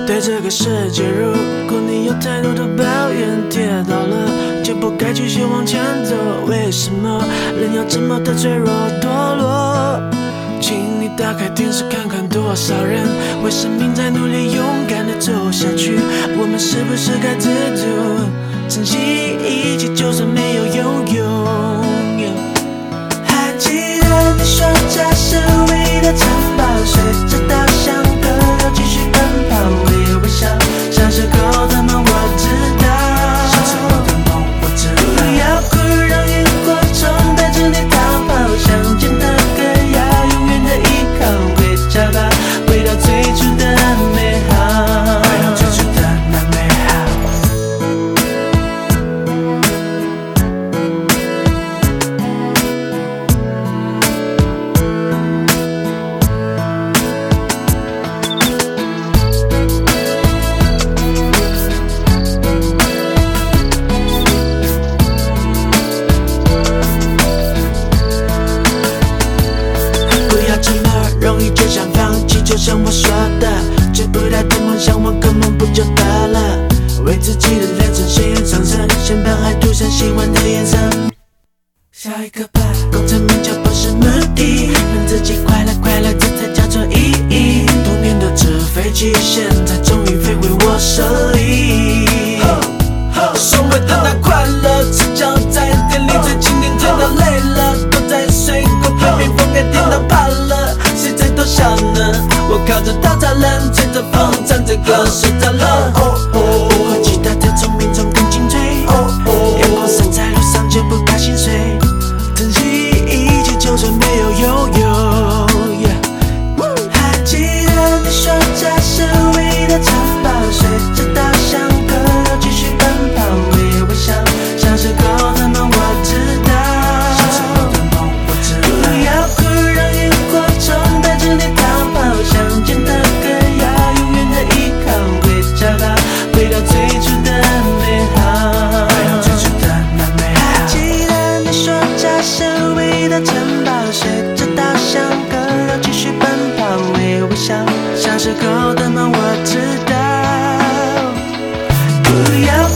对这个世界，如果你有太多的抱怨，跌倒了就不该继续往前走。为什么人要这么的脆弱堕落？请你打开电视看看，多少人为生命在努力，勇敢的走下去。我们是不是该知足，珍惜一切，就算没有拥有。还记得你说这是唯一的城堡，随着稻香河流继续奔跑，微微笑，小时候的梦我知道，小时候的梦我知道。不要哭，让萤火虫带着你逃跑，想见的歌要永远的依靠，回家吧，回到最初的美好，回到最初的那美好。容易就想放弃，就像我说的，追不到的梦想，我根本不就得了？为自己的人生鲜艳上升，先把爱涂上喜欢的颜色。下一个吧，功成名就不是目的，让自己快乐快乐，这才叫做意义。童年的纸飞机，现在终于飞回我手里。所谓的那快乐，赤脚在店里最经典，甜到累了，躲在水沟被蜜蜂给叮到怕了。谁在偷笑呢？我靠着稻草人，吹着风，唱着歌，睡着了。比我其他的聪明中更精粹，阳光洒在路上就不怕心碎，珍惜一切，就算没有拥有。还记得你说这是唯一的城堡，随着稻香河流继续奔跑，微微笑，小时候的梦我知道，小时候的梦我知道。不要哭，让萤火虫带着你逃跑，想见的歌要永远的依靠，回家吧，回到最初的美好，回到最初的那美好。还记得你说这是唯一的城堡，随着稻香河流继续奔跑，微微笑，小时候的梦我知道。不要